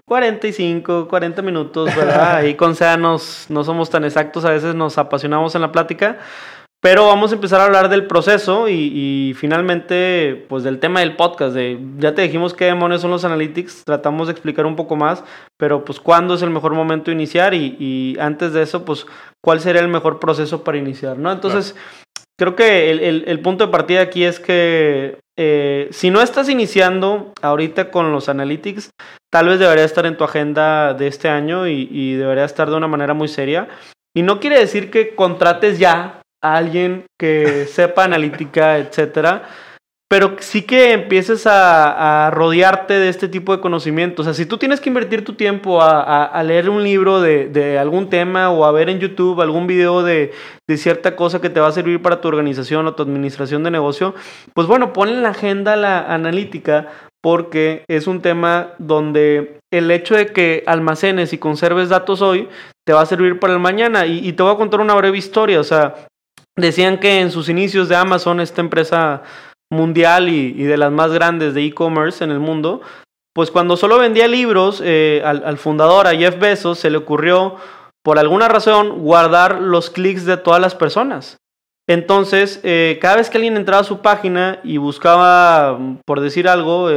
45, 40 minutos, ¿verdad? Ahí con SEA no somos tan exactos, a veces nos apasionamos en la plática, pero vamos a empezar a hablar del proceso y finalmente, pues del tema del podcast. Ya te dijimos qué demonios son los analytics, tratamos de explicar un poco más, pero pues cuándo es el mejor momento de iniciar y antes de eso, pues cuál sería el mejor proceso para iniciar, ¿no? Entonces, creo que el punto de partida aquí es que si no estás iniciando ahorita con los analytics, tal vez debería estar en tu agenda de este año y debería estar de una manera muy seria. Y no quiere decir que contrates ya a alguien que sepa analítica, etcétera, pero sí que empieces a rodearte de este tipo de conocimientos. O sea, si tú tienes que invertir tu tiempo a leer un libro de algún tema o a ver en YouTube algún video de cierta cosa que te va a servir para tu organización o tu administración de negocio, pues bueno, pon en la agenda la analítica, porque es un tema donde el hecho de que almacenes y conserves datos hoy te va a servir para el mañana. Y te voy a contar una breve historia. O sea, decían que en sus inicios de Amazon, esta empresa mundial y de las más grandes de e-commerce en el mundo, pues cuando solo vendía libros, al fundador, a Jeff Bezos, se le ocurrió, por alguna razón, guardar los clics de todas las personas. Entonces, cada vez que alguien entraba a su página y buscaba, por decir algo,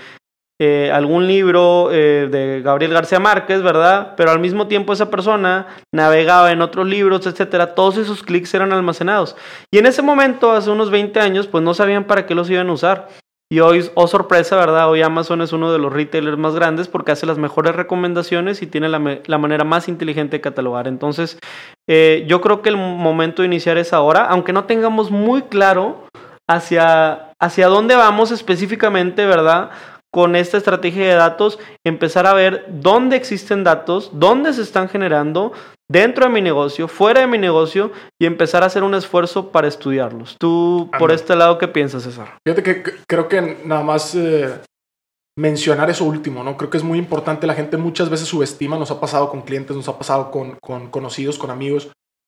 algún libro de Gabriel García Márquez, ¿verdad? Pero al mismo tiempo esa persona navegaba en otros libros, etcétera. Todos esos clics eran almacenados. Y en ese momento, hace unos 20 años, pues no sabían para qué los iban a usar. Y hoy, oh sorpresa, ¿verdad? Hoy Amazon es uno de los retailers más grandes porque hace las mejores recomendaciones y tiene la manera más inteligente de catalogar. Entonces, yo creo que el momento de iniciar es ahora, aunque no tengamos muy claro hacia dónde vamos específicamente, ¿verdad? Con esta estrategia de datos, empezar a ver dónde existen datos, dónde se están generando, dentro de mi negocio, fuera de mi negocio, y empezar a hacer un esfuerzo para estudiarlos. ¿Tú, por este lado, qué piensas, César? Fíjate que creo que nada más mencionar eso último, ¿no? Creo que es muy importante. La gente muchas veces subestima, nos ha pasado con clientes, nos ha pasado con conocidos, con amigos,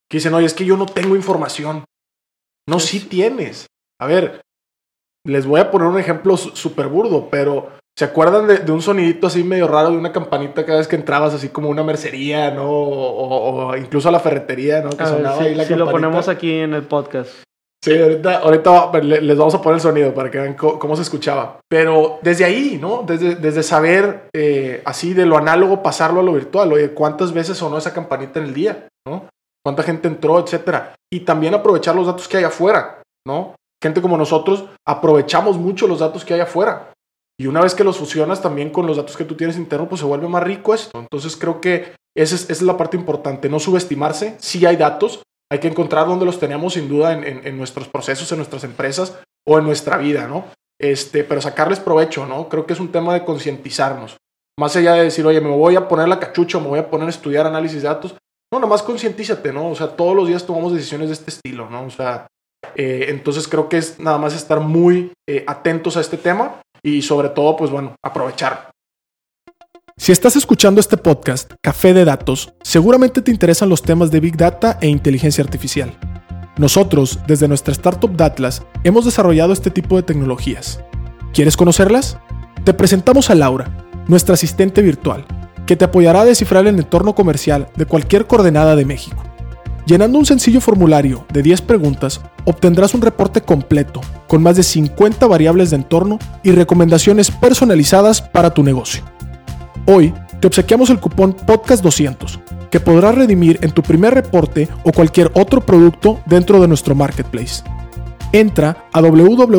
que dicen, oye, es que yo no tengo información. No, sí tienes. A ver, les voy a poner un ejemplo súper burdo, pero ¿se acuerdan de un sonidito así medio raro de una campanita cada vez que entrabas, así como una mercería, ¿no? O incluso a la ferretería, ¿no? Que sonaba ahí la campanita. Lo ponemos aquí en el podcast. Sí, ahorita les vamos a poner el sonido para que vean cómo se escuchaba. Pero desde ahí, ¿no? Desde saber así de lo análogo pasarlo a lo virtual. Oye, ¿cuántas veces sonó esa campanita en el día? ¿No? ¿Cuánta gente entró, etcétera? Y también aprovechar los datos que hay afuera, ¿no? Gente como nosotros aprovechamos mucho los datos que hay afuera. Y una vez que los fusionas también con los datos que tú tienes interno, pues se vuelve más rico esto. Entonces creo que esa es la parte importante, no subestimarse. Sí hay datos, hay que encontrar dónde los tenemos sin duda en nuestros procesos, en nuestras empresas o en nuestra vida, ¿no? Pero sacarles provecho, ¿no? Creo que es un tema de concientizarnos. Más allá de decir, oye, me voy a poner la cachucha o me voy a poner a estudiar análisis de datos. No, nomás concientízate, ¿no? O sea, todos los días tomamos decisiones de este estilo, ¿no? O sea, entonces creo que es nada más estar muy atentos a este tema y sobre todo, pues bueno, aprovechar. Si estás escuchando este podcast, Café de Datos, seguramente te interesan los temas de Big Data e inteligencia artificial. Nosotros, desde nuestra startup Datlas, hemos desarrollado este tipo de tecnologías. ¿Quieres conocerlas? Te presentamos a Laura, nuestra asistente virtual, que te apoyará a descifrar el entorno comercial de cualquier coordenada de México. Llenando un sencillo formulario de 10 preguntas, obtendrás un reporte completo, con más de 50 variables de entorno y recomendaciones personalizadas para tu negocio. Hoy te obsequiamos el cupón Podcast200, que podrás redimir en tu primer reporte o cualquier otro producto dentro de nuestro marketplace. Entra a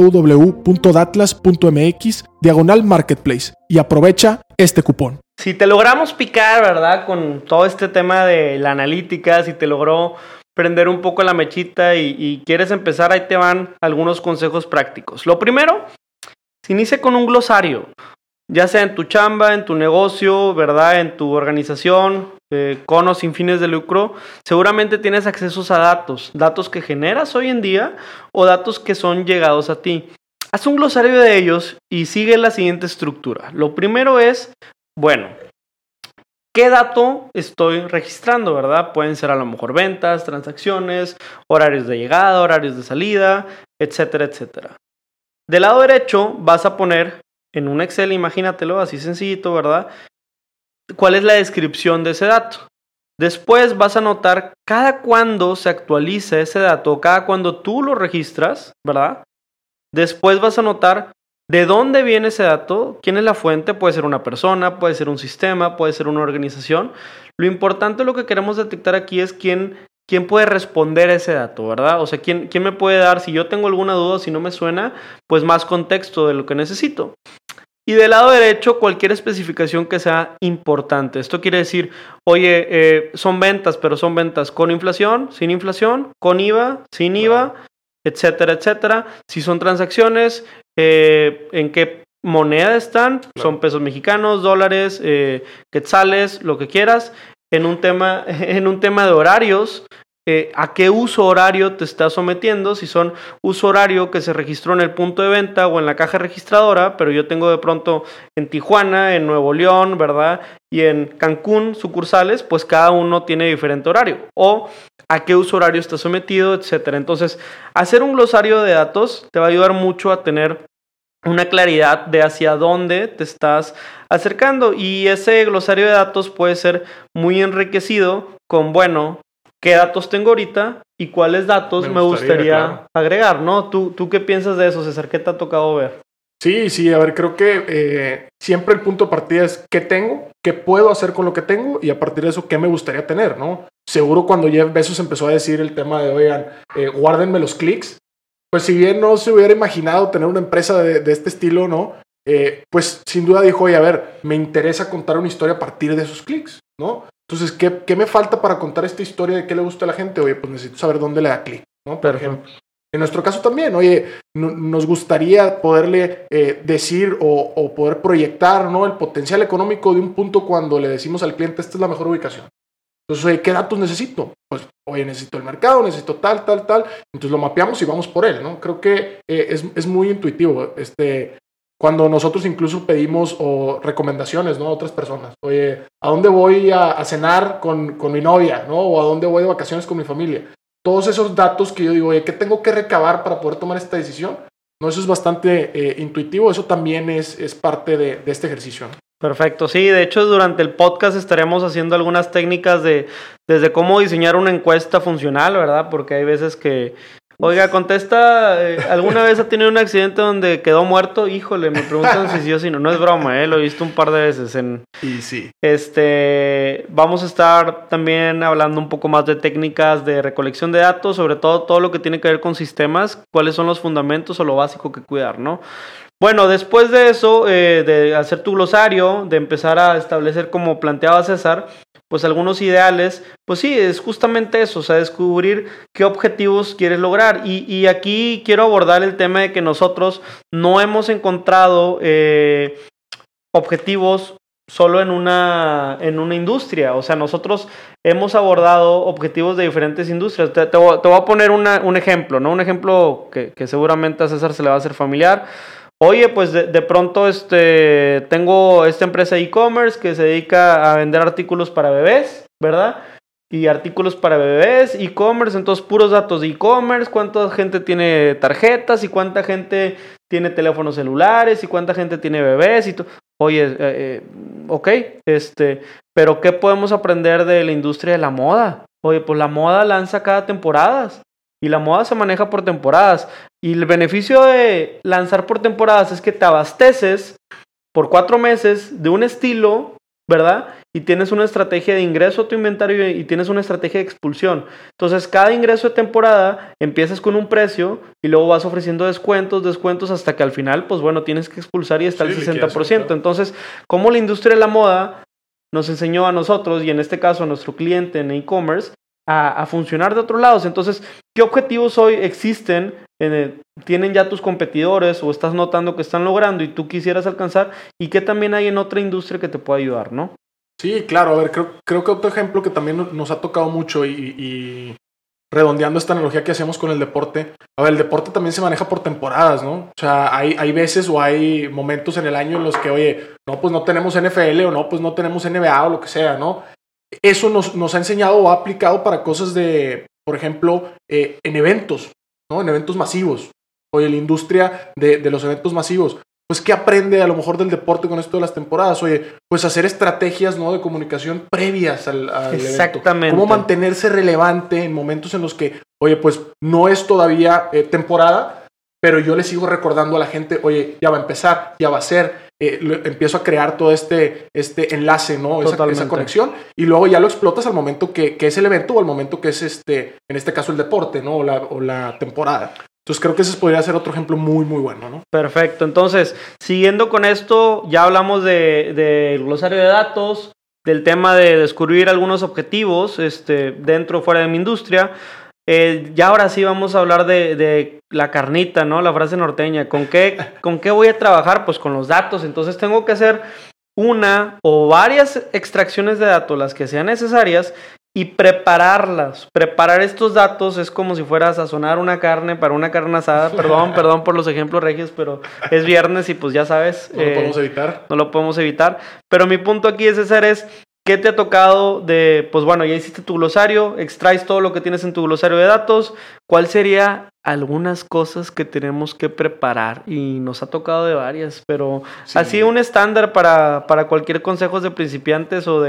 www.datlas.mx/marketplace y aprovecha este cupón. Si te logramos picar, ¿verdad? Con todo este tema de la analítica, si te logró prender un poco la mechita y quieres empezar, ahí te van algunos consejos prácticos. Lo primero, se inicia con un glosario, ya sea en tu chamba, en tu negocio, ¿verdad? En tu organización, con o sin fines de lucro, seguramente tienes accesos a datos que generas hoy en día o datos que son llegados a ti. Haz un glosario de ellos y sigue la siguiente estructura. Lo primero es, bueno, ¿qué dato estoy registrando, verdad? Pueden ser a lo mejor ventas, transacciones, horarios de llegada, horarios de salida, etcétera, etcétera. Del lado derecho vas a poner en un Excel, imagínatelo, así sencillito, ¿verdad? ¿Cuál es la descripción de ese dato? Después vas a anotar cada cuando se actualiza ese dato, cada cuando tú lo registras, ¿verdad? Después vas a anotar de dónde viene ese dato, quién es la fuente, puede ser una persona, puede ser un sistema, puede ser una organización. Lo importante, lo que queremos detectar aquí es quién puede responder a ese dato, ¿verdad? O sea, quién me puede dar, si yo tengo alguna duda, si no me suena, pues más contexto de lo que necesito. Y del lado derecho, cualquier especificación que sea importante. Esto quiere decir, oye, son ventas, pero son ventas con inflación, sin inflación, con IVA, sin IVA, etcétera, etcétera. Si son transacciones, ¿en qué moneda están? Claro. Son pesos mexicanos, dólares, quetzales, lo que quieras. En un tema de horarios, ¿a qué uso horario te estás sometiendo? Si son uso horario que se registró en el punto de venta o en la caja registradora, pero yo tengo de pronto en Tijuana, en Nuevo León, ¿verdad? Y en Cancún, sucursales, pues cada uno tiene diferente horario. O a qué uso horario está sometido, etcétera. Entonces, hacer un glosario de datos te va a ayudar mucho a tener una claridad de hacia dónde te estás acercando. Y ese glosario de datos puede ser muy enriquecido con, bueno, ¿qué datos tengo ahorita y cuáles datos me gustaría agregar, ¿no? ¿Tú qué piensas de eso, César? ¿Qué te ha tocado ver? Sí, a ver, creo que siempre el punto de partida es qué tengo, qué puedo hacer con lo que tengo y a partir de eso, qué me gustaría tener, ¿no? Seguro cuando Jeff Bezos empezó a decir el tema de, oigan, guárdenme los clics, pues si bien no se hubiera imaginado tener una empresa de este estilo, ¿no? Pues sin duda dijo, oye, a ver, me interesa contar una historia a partir de esos clics, ¿no? Entonces, ¿qué me falta para contar esta historia de qué le gusta a la gente? Oye, pues necesito saber dónde le da clic, ¿no? Por ejemplo. En nuestro caso también, oye, nos gustaría poderle decir o poder proyectar, ¿no? El potencial económico de un punto cuando le decimos al cliente, esta es la mejor ubicación. Entonces, oye, ¿qué datos necesito? Pues, oye, necesito el mercado, necesito tal. Entonces lo mapeamos y vamos por él, ¿no? Creo que es muy intuitivo. cuando nosotros incluso pedimos o recomendaciones, ¿no? A otras personas. Oye, ¿a dónde voy a cenar con mi novia, ¿no? O ¿a dónde voy de vacaciones con mi familia? Todos esos datos que yo digo, oye, ¿qué tengo que recabar para poder tomar esta decisión? No, eso es bastante intuitivo. Eso también es parte de este ejercicio, ¿no? Perfecto, sí, de hecho durante el podcast estaremos haciendo algunas técnicas desde cómo diseñar una encuesta funcional, ¿verdad? Porque hay veces que, oiga, contesta, ¿alguna vez ha tenido un accidente donde quedó muerto? Híjole, me preguntan si sí o si no, no es broma, lo he visto un par de veces. Y sí. Vamos a estar también hablando un poco más de técnicas de recolección de datos, sobre todo lo que tiene que ver con sistemas, cuáles son los fundamentos o lo básico que cuidar, ¿no? Bueno, después de eso, de hacer tu glosario, de empezar a establecer, como planteaba César, pues algunos ideales, pues sí, es justamente eso, o sea, descubrir qué objetivos quieres lograr. Y aquí quiero abordar el tema de que nosotros no hemos encontrado objetivos solo en una industria. O sea, nosotros hemos abordado objetivos de diferentes industrias. Te voy a poner un ejemplo, ¿no? Un ejemplo que seguramente a César se le va a hacer familiar. Oye, pues de pronto tengo esta empresa de e-commerce que se dedica a vender artículos para bebés, ¿verdad? Y artículos para bebés, e-commerce, entonces puros datos de e-commerce, cuánta gente tiene tarjetas y cuánta gente tiene teléfonos celulares y cuánta gente tiene bebés y todo. Oye, ok, pero ¿qué podemos aprender de la industria de la moda? Oye, pues la moda lanza cada temporada. Y la moda se maneja por temporadas. Y el beneficio de lanzar por temporadas es que te abasteces por 4 meses de un estilo, ¿verdad? Y tienes una estrategia de ingreso a tu inventario y tienes una estrategia de expulsión. Entonces, cada ingreso de temporada empiezas con un precio y luego vas ofreciendo descuentos hasta que al final, pues bueno, tienes que expulsar y está el 60%. Entonces, como la industria de la moda nos enseñó a nosotros, y en este caso a nuestro cliente en e-commerce, a funcionar de otros lados. Entonces, ¿qué objetivos hoy existen? ¿Tienen ya tus competidores o estás notando que están logrando y tú quisieras alcanzar? ¿Y qué también hay en otra industria que te pueda ayudar, no? Sí, claro. A ver, creo que otro ejemplo que también nos ha tocado mucho y redondeando esta analogía que hacemos con el deporte. A ver, el deporte también se maneja por temporadas, ¿no? O sea, hay veces o hay momentos en el año en los que, oye, no, pues no tenemos NFL o no, pues no tenemos NBA o lo que sea, ¿no? Eso nos ha enseñado o ha aplicado para cosas de, por ejemplo, en eventos, ¿no? En eventos masivos. Oye, la industria de los eventos masivos. Pues, ¿qué aprende a lo mejor del deporte con esto de las temporadas? Oye, pues hacer estrategias, ¿no? De comunicación previas al Exactamente. evento. Cómo mantenerse relevante en momentos en los que, oye, pues no es todavía temporada, pero yo le sigo recordando a la gente, oye, ya va a empezar, ya va a ser. Empiezo a crear todo este enlace, ¿no? Esa conexión, y luego ya lo explotas al momento que es el evento o al momento que es en este caso el deporte, ¿no? O la temporada. Entonces creo que ese podría ser otro ejemplo muy, muy bueno, ¿no? Perfecto. Entonces, siguiendo con esto, ya hablamos del glosario de datos, del tema de descubrir algunos objetivos dentro o fuera de mi industria. Ya ahora sí vamos a hablar de la carnita, ¿no? La frase norteña. ¿Con qué voy a trabajar? Pues con los datos. Entonces tengo que hacer una o varias extracciones de datos, las que sean necesarias, y prepararlas. Preparar estos datos es como si fuera a sazonar una carne para una carne asada. Perdón por los ejemplos regios, pero es viernes y pues ya sabes. No lo podemos evitar. No lo podemos evitar. Pero mi punto aquí, César, es... ¿qué te ha tocado pues bueno, ya hiciste tu glosario, extraes todo lo que tienes en tu glosario de datos? ¿Cuál sería algunas cosas que tenemos que preparar? Y nos ha tocado de varias, pero sí. Así un estándar para cualquier consejo de principiantes o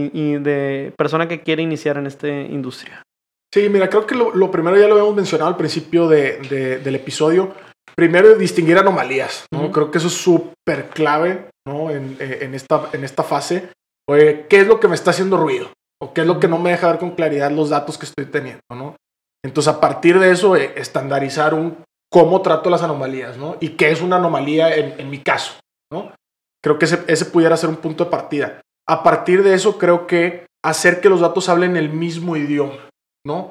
de persona que quiere iniciar en esta industria. Sí, mira, creo que lo primero ya lo habíamos mencionado al principio del episodio. Primero, distinguir anomalías, ¿no? Uh-huh. Creo que eso es súper clave, ¿no? En esta fase. Oye, ¿qué es lo que me está haciendo ruido? ¿O qué es lo que no me deja ver con claridad los datos que estoy teniendo, ¿no? Entonces, a partir de eso, estandarizar cómo trato las anomalías, ¿no? Y qué es una anomalía en mi caso, ¿no? Creo que ese pudiera ser un punto de partida. A partir de eso, creo que hacer que los datos hablen el mismo idioma, ¿no?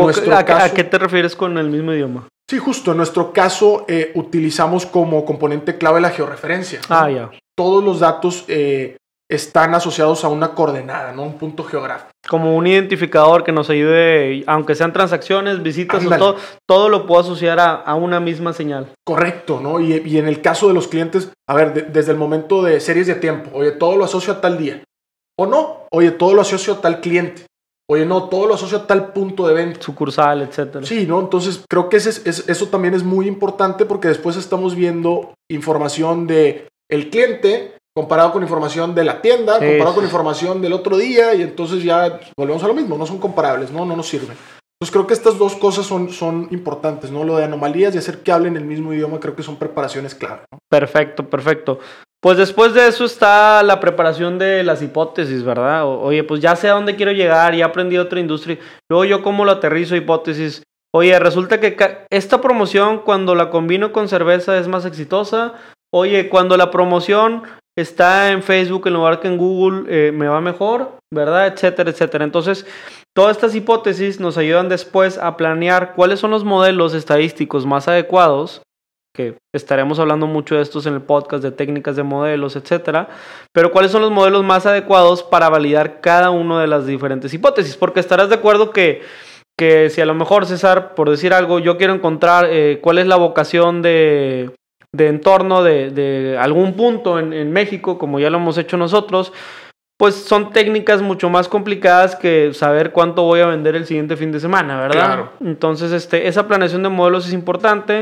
¿A qué te refieres con el mismo idioma? Sí, justo. En nuestro caso, utilizamos como componente clave la georreferencia, ¿no? Ya. Todos los datos... están asociados a una coordenada, ¿no? Un punto geográfico. Como un identificador que nos ayude, aunque sean transacciones, visitas, o todo lo puedo asociar a una misma señal. Correcto, ¿no? Y en el caso de los clientes, a ver, desde el momento de series de tiempo, oye, todo lo asocio a tal día. O no, oye, todo lo asocio a tal cliente. Oye, no, todo lo asocio a tal punto de venta. Sucursal, etcétera. Sí, ¿no? Entonces, creo que eso también es muy importante porque después estamos viendo información de el cliente comparado con información de la tienda, comparado con información del otro día, y entonces ya volvemos a lo mismo, no son comparables, no nos sirven. Entonces creo que estas dos cosas son importantes, ¿no? Lo de anomalías y hacer que hablen el mismo idioma, creo que son preparaciones clave, ¿no? Perfecto. Pues después de eso está la preparación de las hipótesis, ¿verdad? Oye, pues ya sé a dónde quiero llegar, ya aprendí otra industria, luego yo cómo lo aterrizo hipótesis. Oye, resulta que esta promoción cuando la combino con cerveza es más exitosa. Oye, cuando la promoción está en Facebook en lugar que en Google, me va mejor, ¿verdad? Etcétera. Entonces, todas estas hipótesis nos ayudan después a planear cuáles son los modelos estadísticos más adecuados, que estaremos hablando mucho de estos en el podcast, de técnicas de modelos, etcétera, pero cuáles son los modelos más adecuados para validar cada una de las diferentes hipótesis, porque estarás de acuerdo que si a lo mejor, César, por decir algo, yo quiero encontrar cuál es la vocación de entorno de algún punto en México, como ya lo hemos hecho nosotros, pues son técnicas mucho más complicadas que saber cuánto voy a vender el siguiente fin de semana, ¿verdad? Claro. Entonces, esa planeación de modelos es importante.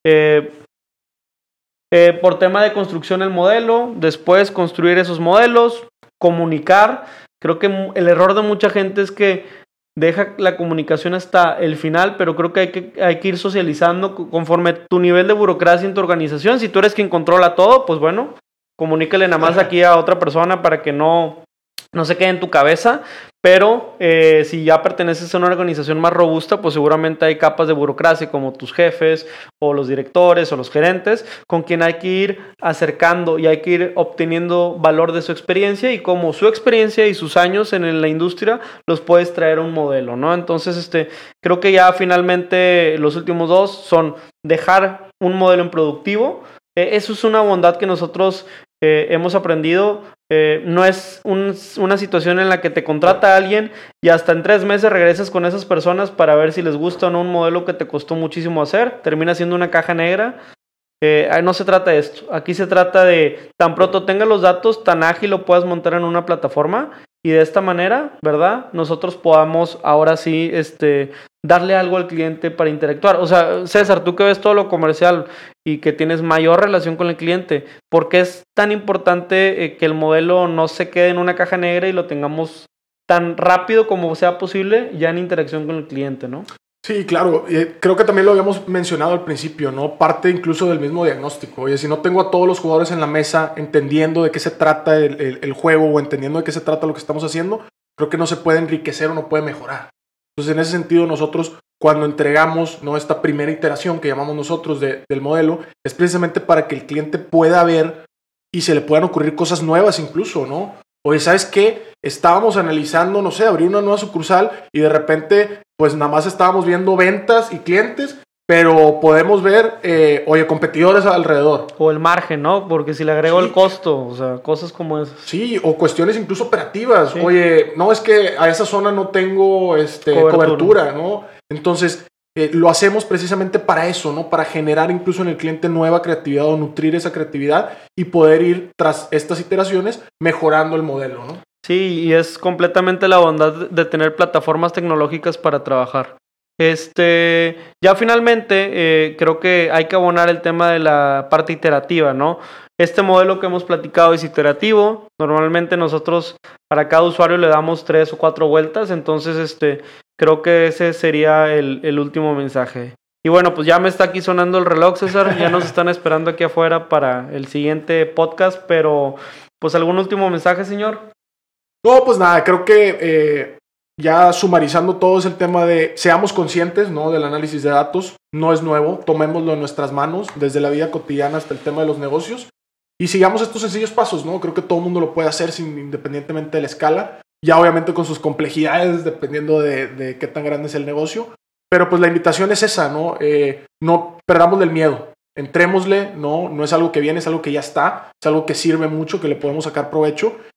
Por tema de construcción del modelo, después construir esos modelos, comunicar. Creo que el error de mucha gente es que deja la comunicación hasta el final, pero creo que hay que ir socializando conforme tu nivel de burocracia en tu organización. Si tú eres quien controla todo, pues bueno, comunícale nada más aquí a otra persona para que no se quede en tu cabeza, pero si ya perteneces a una organización más robusta, pues seguramente hay capas de burocracia como tus jefes o los directores o los gerentes con quien hay que ir acercando y hay que ir obteniendo valor de su experiencia, y como su experiencia y sus años en la industria los puedes traer a un modelo, ¿no? Entonces, creo que ya finalmente los últimos dos son dejar un modelo en productivo. Eso es una bondad que nosotros hemos aprendido. No es una situación en la que te contrata alguien y hasta en 3 meses regresas con esas personas para ver si les gusta o no un modelo que te costó muchísimo hacer. Termina siendo una caja negra. No se trata de esto. Aquí se trata de tan pronto tengas los datos, tan ágil lo puedas montar en una plataforma, y de esta manera, ¿verdad? Nosotros podamos ahora sí darle algo al cliente para interactuar. O sea, César, tú que ves todo lo comercial y que tienes mayor relación con el cliente, ¿por qué es tan importante que el modelo no se quede en una caja negra y lo tengamos tan rápido como sea posible ya en interacción con el cliente, ¿no? Sí, claro. Creo que también lo habíamos mencionado al principio, ¿no? Parte incluso del mismo diagnóstico. Oye, si no tengo a todos los jugadores en la mesa entendiendo de qué se trata el juego o entendiendo de qué se trata lo que estamos haciendo, creo que no se puede enriquecer o no puede mejorar. Entonces, en ese sentido, nosotros cuando entregamos, ¿no?, esta primera iteración que llamamos nosotros del modelo, es precisamente para que el cliente pueda ver y se le puedan ocurrir cosas nuevas incluso, ¿no? Oye, ¿sabes qué? Estábamos analizando, no sé, abrir una nueva sucursal y de repente, pues nada más estábamos viendo ventas y clientes, pero podemos ver, competidores alrededor. O el margen, ¿no? Porque si le agrego el costo, o sea, cosas como esas. Sí, o cuestiones incluso operativas. Sí. Oye, no, es que a esa zona no tengo cobertura, ¿no? Entonces, lo hacemos precisamente para eso, ¿no? Para generar incluso en el cliente nueva creatividad o nutrir esa creatividad y poder ir tras estas iteraciones mejorando el modelo, ¿no? Sí, y es completamente la bondad de tener plataformas tecnológicas para trabajar. Ya finalmente creo que hay que abonar el tema de la parte iterativa, ¿no? Este modelo que hemos platicado es iterativo. Normalmente nosotros para cada usuario le damos 3 o 4 vueltas, entonces creo que ese sería el último mensaje. Y bueno, pues ya me está aquí sonando el reloj, César, ya nos están esperando aquí afuera para el siguiente podcast, pero pues ¿algún último mensaje, señor? No, pues nada, creo que ya sumarizando todo es el tema de seamos conscientes, ¿no?, del análisis de datos. No es nuevo, tomémoslo en nuestras manos, desde la vida cotidiana hasta el tema de los negocios, y sigamos estos sencillos pasos, ¿no? Creo que todo el mundo lo puede hacer independientemente de la escala, ya obviamente con sus complejidades dependiendo de qué tan grande es el negocio, pero pues la invitación es esa, ¿no? No perdamos el miedo, entrémosle, no es algo que viene, es algo que ya está, es algo que sirve mucho, que le podemos sacar provecho,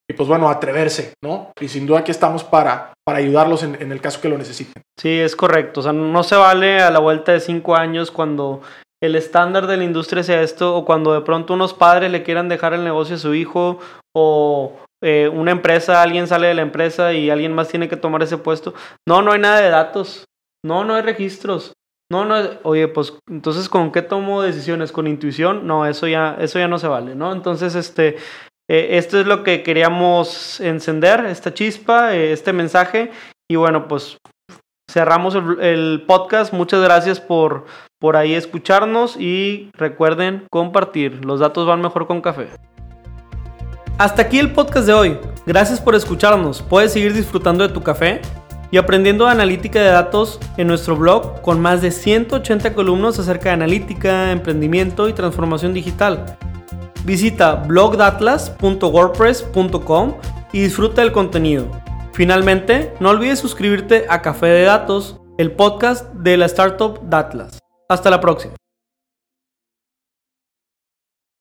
pues bueno, atreverse, ¿no? Y sin duda aquí estamos para ayudarlos en el caso que lo necesiten. Sí, es correcto. O sea, no se vale a la vuelta de 5 años cuando el estándar de la industria sea esto, o cuando de pronto unos padres le quieran dejar el negocio a su hijo, o una empresa, alguien sale de la empresa y alguien más tiene que tomar ese puesto. No hay nada de datos. No hay registros. Oye, pues, entonces, ¿con qué tomo decisiones? ¿Con intuición? No, eso ya no se vale, ¿no? Entonces, esto es lo que queríamos encender, esta chispa, este mensaje. Y bueno, pues, cerramos el podcast. Muchas gracias por ahí escucharnos y recuerden compartir. Los datos van mejor con café. Hasta aquí el podcast de hoy. Gracias por escucharnos. Puedes seguir disfrutando de tu café y aprendiendo de analítica de datos en nuestro blog con más de 180 columnas acerca de analítica, emprendimiento y transformación digital. Visita blogdatlas.wordpress.com y disfruta del contenido. Finalmente, no olvides suscribirte a Café de Datos, el podcast de la startup Datlas. Hasta la próxima.